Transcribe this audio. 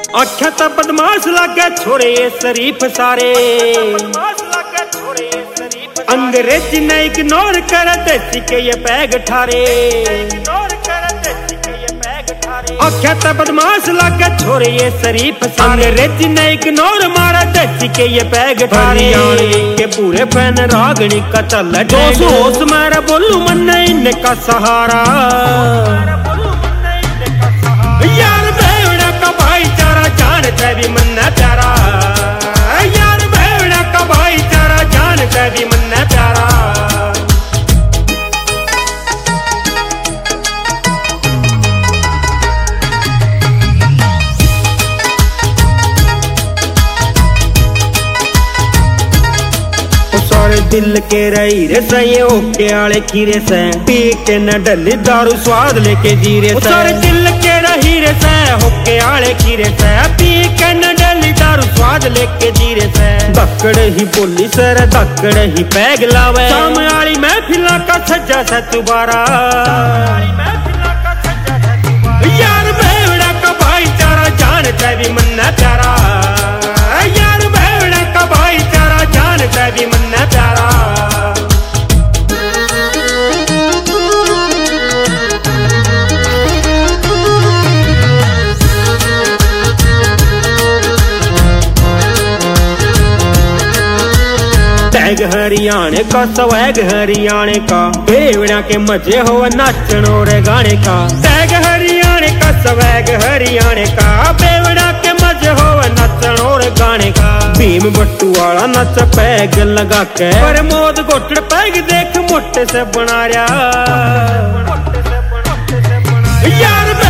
आख्या ता बदमाश लागे छोरे शरीफ सारे, अंग्रेजी ने इग्नोर कर देसी के ये पैग ठारे। आख्या ता बदमाश लागे छोरे ये शरीफ सारे, अंग्रेजी ने इग्नोर मारा देसी के ये पैग ठारे। के पूरे फैन रागनी का चल होश मेरा बोलू मन इनका सहारा। यार बेवड़ा का भाईचारा जानता भी मन्ना प्यारा, यार बेवड़ा का भाईचारा जानता भी मन्ना प्यारा। सारे दिल के रही रे सही ओके आले खीरे से, पी के न डली दारू स्वाद लेके जीरे से। सारे दिल के रही रे से होके आले खीरे से, पी के न डली दारू स्वाद लेके जीरे से। धक्कड़ ही बोली सर धक्कड़ ही पैग लावे, शाम आली महफिला का सज्जा से दोबारा। यार बेवड़ा का भाईचारा जानता भी मन्ना प्यारा, यार बेवड़ा का भाईचारा जानता भी मन्ना प्यारा। टैग हरियाणे का स्वैग हरियाणे का, बेवड़ा के मजे हो नाचन और गाने का। टैग हरियाणे का स्वैग हरियाणे का, बेवड़ा के मजे हो नाचन और गाने का। भीम बट्टू वाला नच पैग लगा के, प्रमोद गोटड़ पैग देख मोटे से बना रहा। यार